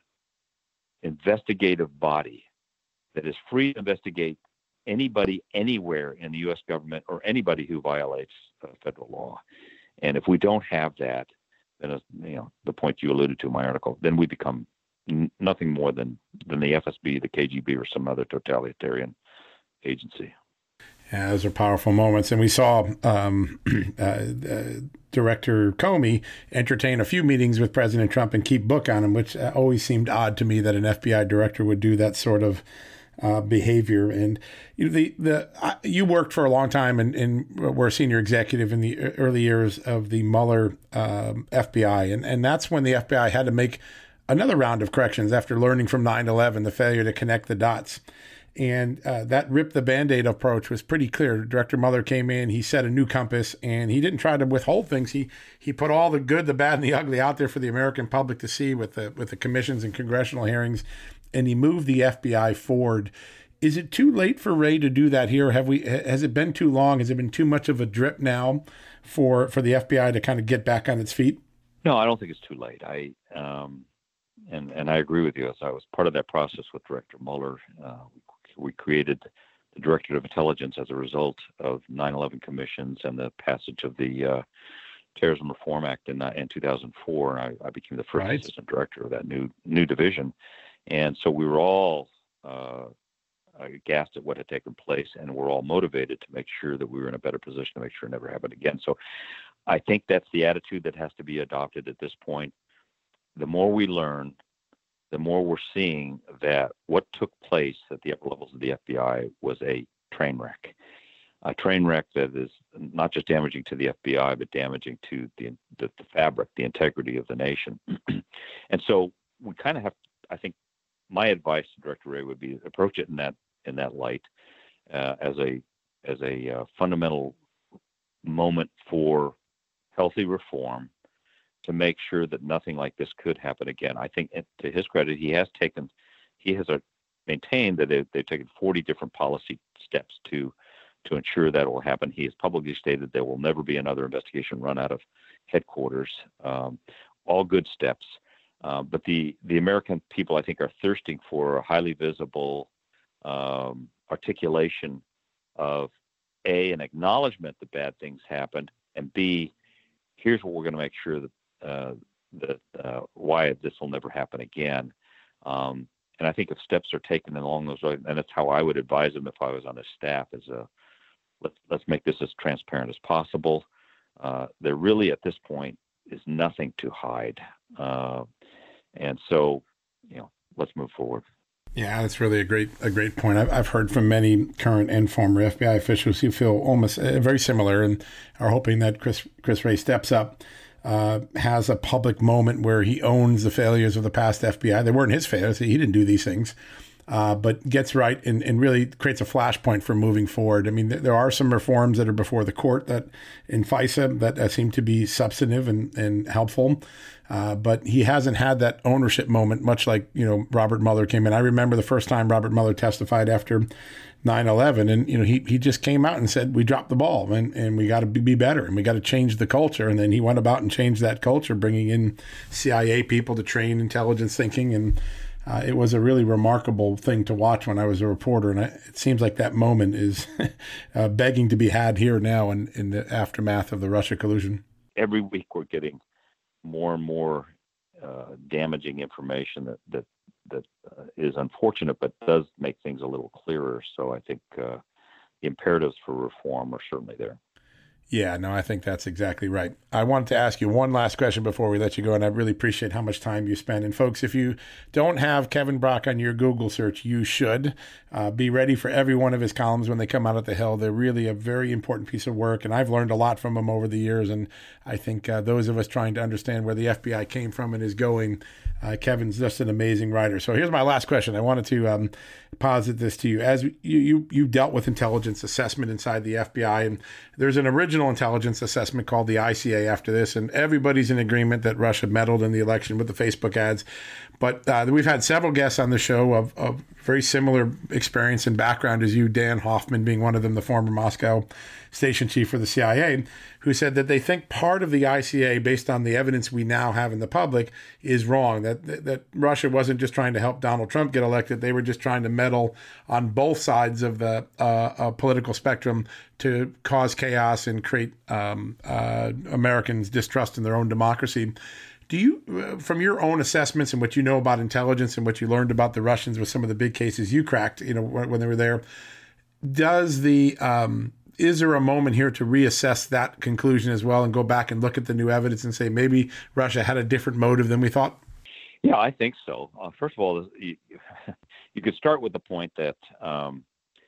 investigative body that is free to investigate anybody anywhere in the U S government or anybody who violates uh, federal law. And if we don't have that, then, as, you know, the point you alluded to in my article, then we become n- nothing more than, than the F S B, the K G B, or some other totalitarian agency. Yeah, those are powerful moments. And we saw um, uh, uh, Director Comey entertain a few meetings with President Trump and keep book on him, which always seemed odd to me that an F B I director would do that sort of uh, behavior. And you know, the the uh, you worked for a long time and, and were a senior executive in the early years of the Mueller um, F B I. And, and that's when the F B I had to make another round of corrections after learning from nine eleven, the failure to connect the dots. And uh, that rip the Band-Aid approach was pretty clear. Director Mueller came in, he set a new compass, and he didn't try to withhold things. He he put all the good, the bad, and the ugly out there for the American public to see with the with the commissions and congressional hearings, and he moved the F B I forward. Is it too late for Wray to do that here? Have we? Has it been too long? Has it been too much of a drip now for for the F B I to kind of get back on its feet? No, I don't think it's too late. I um, and and I agree with you. As I was part of that process with Director Mueller. Uh, We created the Directorate of Intelligence as a result of nine eleven commissions and the passage of the uh, Terrorism Reform Act in, uh, in two thousand four. And I, I became the first right. assistant director of that new new division. And so we were all uh, aghast at what had taken place, and we're all motivated to make sure that we were in a better position to make sure it never happened again. So I think that's the attitude that has to be adopted at this point. The more we learn, the more we're seeing that what took place at the upper levels of the F B I was a train wreck, a train wreck that is not just damaging to the F B I, but damaging to the the, the fabric, the integrity of the nation. And so we kind of have, I think, my advice to Director Wray would be approach it in that in that light, uh, as a as a uh, fundamental moment for healthy reform, to make sure that nothing like this could happen again. I think, to his credit, he has taken, he has uh, maintained that they've, they've taken forty different policy steps to to ensure that will happen. He has publicly stated there will never be another investigation run out of headquarters. Um, all good steps, uh, but the the American people, I think, are thirsting for a highly visible um, articulation of A, an acknowledgement that bad things happened, and B, here's what we're going to make sure that Uh, that uh, why this will never happen again. Um, and I think if steps are taken along those lines, and that's how I would advise him if I was on his staff, is a, let's, let's make this as transparent as possible. Uh, there really, at this point, is nothing to hide. Uh, and so, you know, let's move forward. Yeah, that's really a great a great point. I've, I've heard from many current and former F B I officials who feel almost uh, very similar and are hoping that Chris, Chris Wray steps up. Uh, has a public moment where he owns the failures of the past F B I. They weren't his failures. He didn't do these things. uh, but gets right and, and really creates a flashpoint for moving forward. I mean, th- there are some reforms that are before the court that in FISA that uh, seem to be substantive and, and helpful. Uh, but he hasn't had that ownership moment, much like, you know, Robert Mueller came in. I remember the first time Robert Mueller testified after nine eleven, and, you know, he, he just came out and said, we dropped the ball and, and we got to be better and we got to change the culture. And then he went about and changed that culture, bringing in C I A people to train intelligence thinking. And uh, it was a really remarkable thing to watch when I was a reporter. And I, it seems like that moment is uh, begging to be had here now in, in the aftermath of the Russia collusion. Every week we're getting more and more uh, damaging information that that that uh, is unfortunate, but does make things a little clearer. So I think uh, the imperatives for reform are certainly there. Yeah, no, I think that's exactly right. I wanted to ask you one last question before we let you go, and I really appreciate how much time you spend. And folks, if you don't have Kevin Brock on your Google search, you should. Uh, be ready for every one of his columns when they come out at the Hill. They're really a very important piece of work, and I've learned a lot from him over the years. And I think uh, those of us trying to understand where the F B I came from and is going, uh, Kevin's just an amazing writer. So here's my last question. I wanted to um, posit this to you. As you, you, you dealt with intelligence assessment inside the F B I, and there's an original intelligence assessment called the I C A after this, and everybody's in agreement that Russia meddled in the election with the Facebook ads. But uh, we've had several guests on the show of, of very similar experience and background as you, Dan Hoffman being one of them, the former Moscow station chief for the C I A, who said that they think part of the I C A, based on the evidence we now have in the public, is wrong, that, that, that Russia wasn't just trying to help Donald Trump get elected. They were just trying to meddle on both sides of the uh, uh, political spectrum to cause chaos and create um, uh, Americans' distrust in their own democracy. Do you, from your own assessments and what you know about intelligence and what you learned about the Russians with some of the big cases you cracked, you know, when, when they were there, does the um, is there a moment here to reassess that conclusion as well and go back and look at the new evidence and say maybe Russia had a different motive than we thought? Yeah, I think so. Uh, first of all, you, you could start with the point that um,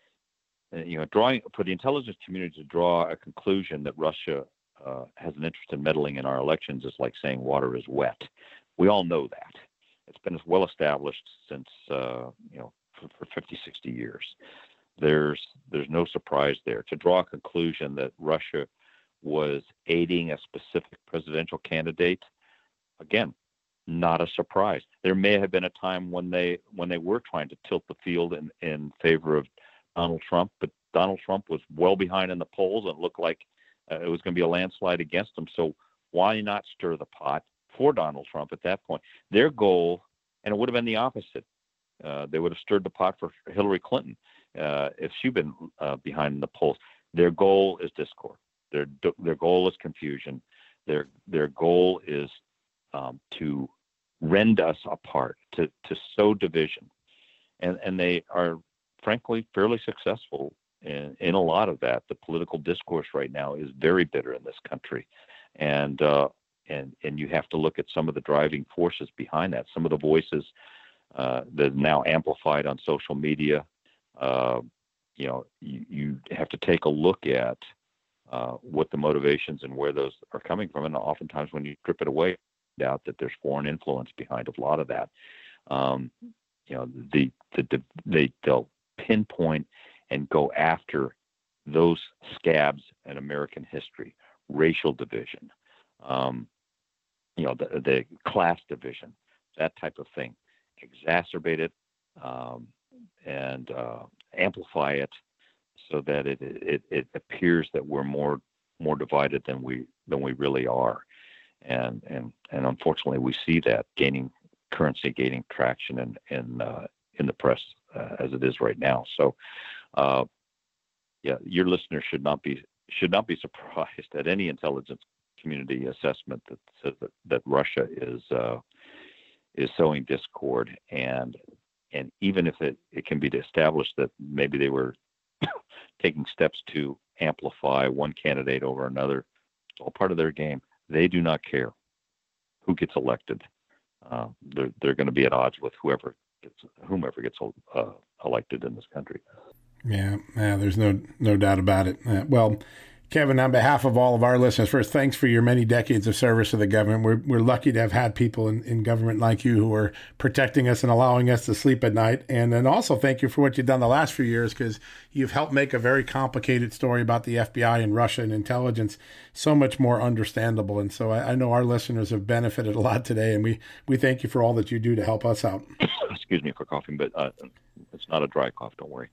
you know, drawing for the intelligence community to draw a conclusion that Russia Uh, has an interest in meddling in our elections is like saying water is wet. We all know that. It's been well established since, uh, you know, for, for fifty, sixty years. There's there's no surprise there. To draw a conclusion that Russia was aiding a specific presidential candidate, again, not a surprise. There may have been a time when they when they were trying to tilt the field in, in favor of Donald Trump, but Donald Trump was well behind in the polls and it looked like Uh, it was going to be a landslide against them. So why not stir the pot for Donald Trump at that point? Their goal, and it would have been the opposite. Uh, they would have stirred the pot for Hillary Clinton uh, if she'd been uh, behind in the polls. Their goal is discord. Their their goal is confusion. Their their goal is um, to rend us apart, to to sow division, and and they are frankly fairly successful. In, in a lot of that. The political discourse right now is very bitter in this country, and uh, and and you have to look at some of the driving forces behind that. Some of the voices uh, that are now amplified on social media. Uh, you know, you, you have to take a look at uh, what the motivations and where those are coming from, and oftentimes when you strip it away, doubt that there's foreign influence behind a lot of that. Um, you know, the the, the they they'll pinpoint and go after those scabs in American history, racial division, um, you know, the, the class division, that type of thing, exacerbate it um, and uh, amplify it so that it, it it appears that we're more more divided than we than we really are, and and and unfortunately we see that gaining currency, gaining traction in in uh, in the press uh, as it is right now. So. Uh, yeah, your listeners should not be should not be surprised at any intelligence community assessment that says that, that Russia is uh, is sowing discord, and and even if it, it can be established that maybe they were taking steps to amplify one candidate over another, it's all part of their game. They do not care who gets elected. Uh, they're they're going to be at odds with whoever gets whomever gets uh, elected in this country. Yeah, yeah, there's no no doubt about it. Uh, well, Kevin, on behalf of all of our listeners, first, thanks for your many decades of service to the government. We're we're lucky to have had people in, in government like you who are protecting us and allowing us to sleep at night. And then also thank you for what you've done the last few years, because you've helped make a very complicated story about the F B I and Russia and intelligence so much more understandable. And so I, I know our listeners have benefited a lot today, and we, we thank you for all that you do to help us out. Excuse me for coughing, but uh, it's not a dry cough, don't worry.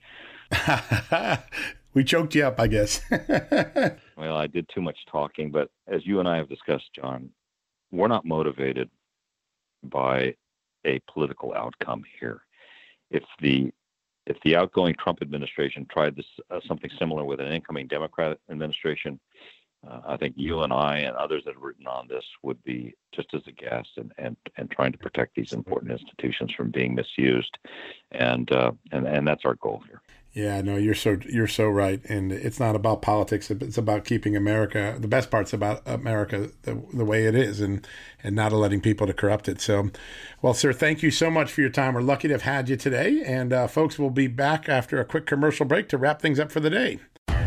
We choked you up, I guess. Well, I did too much talking, but as you and I have discussed, John, we're not motivated by a political outcome here. If the if the outgoing Trump administration tried this uh, something similar with an incoming Democrat administration, uh, I think you and I and others that have written on this would be just as aghast and, and, and trying to protect these important institutions from being misused, and uh, and and that's our goal here. Yeah, no, you're so you're so right, and it's not about politics. It's about keeping America. The best part's about America the, the way it is, and and not letting people to corrupt it. So, well, sir, thank you so much for your time. We're lucky to have had you today, and uh, folks, we'll be back after a quick commercial break to wrap things up for the day.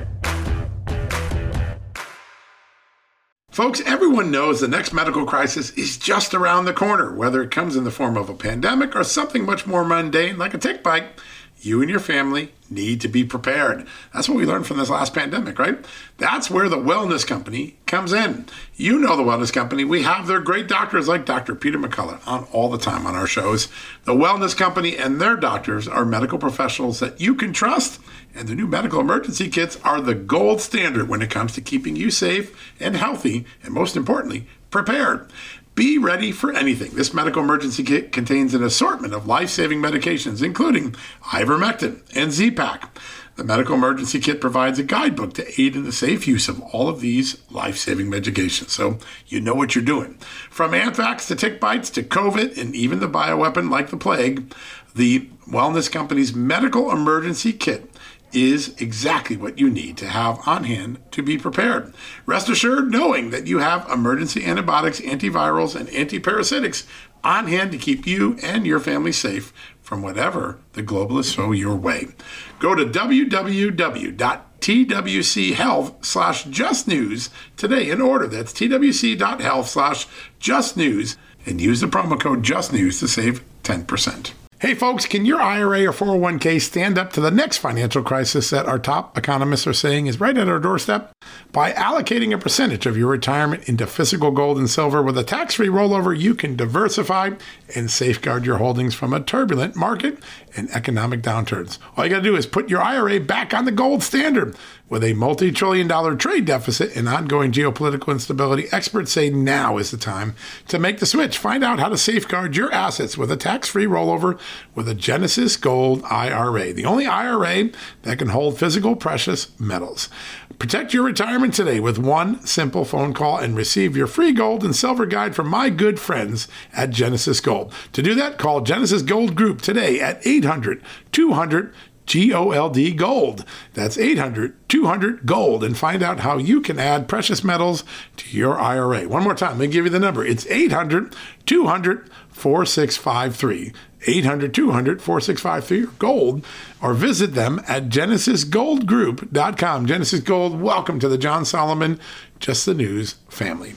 Folks, everyone knows the next medical crisis is just around the corner, whether it comes in the form of a pandemic or something much more mundane like a tick bite. You and your family need to be prepared. That's what we learned from this last pandemic, right? That's where the Wellness Company comes in. You know the Wellness Company. We have their great doctors like Doctor Peter McCullough on all the time on our shows. The Wellness Company and their doctors are medical professionals that you can trust, and the new medical emergency kits are the gold standard when it comes to keeping you safe and healthy, and most importantly, prepared. Be ready for anything. This medical emergency kit contains an assortment of life-saving medications, including ivermectin and Z-Pak. The medical emergency kit provides a guidebook to aid in the safe use of all of these life-saving medications, so you know what you're doing. From anthrax to tick bites to COVID and even the bioweapon like the plague, the Wellness Company's medical emergency kit is exactly what you need to have on hand to be prepared. Rest assured knowing that you have emergency antibiotics, antivirals, and antiparasitics on hand to keep you and your family safe from whatever the globalists throw your way. Go to w w w dot t w c health slash just news today and order. That's t w c dot health slash just news and use the promo code JUSTNEWS to save ten percent. Hey folks, can your I R A or four oh one k stand up to the next financial crisis that our top economists are saying is right at our doorstep? By allocating a percentage of your retirement into physical gold and silver with a tax-free rollover, you can diversify and safeguard your holdings from a turbulent market and economic downturns. All you got to do is put your I R A back on the gold standard. With a multi-trillion dollar trade deficit and ongoing geopolitical instability, experts say now is the time to make the switch. Find out how to safeguard your assets with a tax-free rollover with a Genesis Gold I R A, the only I R A that can hold physical precious metals. Protect your retirement today with one simple phone call and receive your free gold and silver guide from my good friends at Genesis Gold. To do that, call Genesis Gold Group today at eight hundred two hundred G O L D Gold. That's eight hundred two hundred Gold, and find out how you can add precious metals to your I R A. One more time, let me give you the number. It's eight hundred two hundred four six five three. eight hundred two hundred four six five three or gold, or visit them at genesis gold group dot com. Genesis Gold, welcome to the John Solomon Just the News family.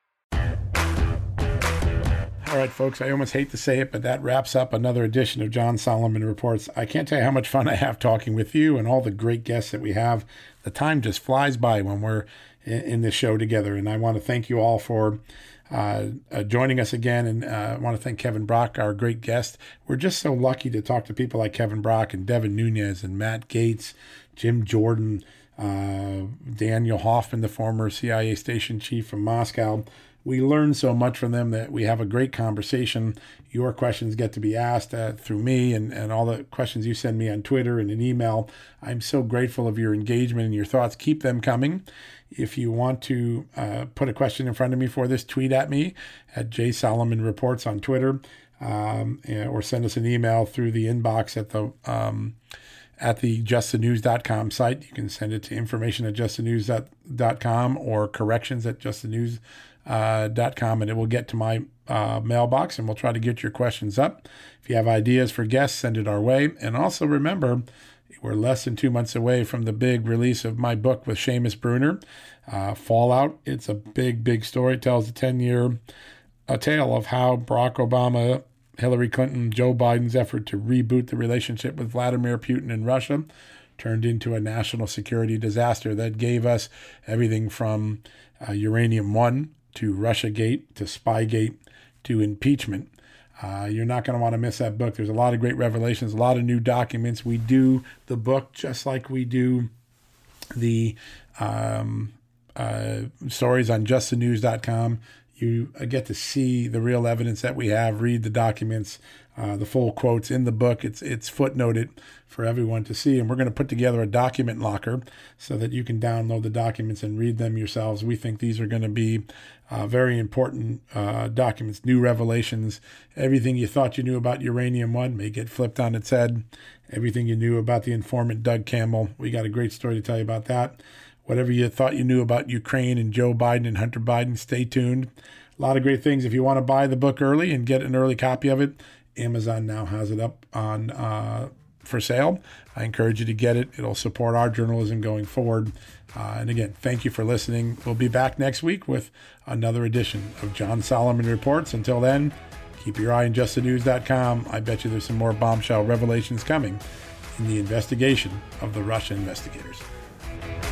All right, folks, I almost hate to say it, but that wraps up another edition of John Solomon Reports. I can't tell you how much fun I have talking with you and all the great guests that we have. The time just flies by when we're in, in this show together, and I want to thank you all for uh, uh, joining us again, and uh, I want to thank Kevin Brock, our great guest. We're just so lucky to talk to people like Kevin Brock and Devin Nunes and Matt Gaetz, Jim Jordan, uh, Daniel Hoffman, the former C I A station chief from Moscow. We learn so much from them that we have a great conversation. Your questions get to be asked uh, through me, and, and all the questions you send me on Twitter and an email. I'm so grateful of your engagement and your thoughts. Keep them coming. If you want to uh, put a question in front of me for this, tweet at me at J Solomon Reports on Twitter, um, or send us an email through the inbox at the um, at the just the news dot com site. You can send it to information at just the news dot com or corrections at just the news dot com, and it will get to my uh, mailbox, and we'll try to get your questions up. If you have ideas for guests, send it our way. And also remember, We're less than two months away from the big release of my book with Seamus Bruner, uh, Fallout. It's a big, big story. It tells a ten-year a tale of how Barack Obama, Hillary Clinton, Joe Biden's effort to reboot the relationship with Vladimir Putin and Russia turned into a national security disaster that gave us everything from uh, Uranium One to Russiagate to Spygate to impeachment. Uh, you're not going to want to miss that book. There's a lot of great revelations, a lot of new documents. We do the book just like we do the um, uh, stories on just the news dot com. You get to see the real evidence that we have, read the documents, uh, the full quotes in the book. It's it's footnoted for everyone to see. And we're going to put together a document locker so that you can download the documents and read them yourselves. We think these are going to be uh, very important uh, documents, new revelations. Everything you thought you knew about Uranium One may get flipped on its head. Everything you knew about the informant Doug Campbell, we got a great story to tell you about that. Whatever you thought you knew about Ukraine and Joe Biden and Hunter Biden, stay tuned. A lot of great things. If you want to buy the book early and get an early copy of it, Amazon now has it up on uh, for sale. I encourage you to get it. It'll support our journalism going forward. Uh, and again, thank you for listening. We'll be back next week with another edition of John Solomon Reports. Until then, keep your eye on just the news dot com. I bet you there's some more bombshell revelations coming in the investigation of the Russia investigators.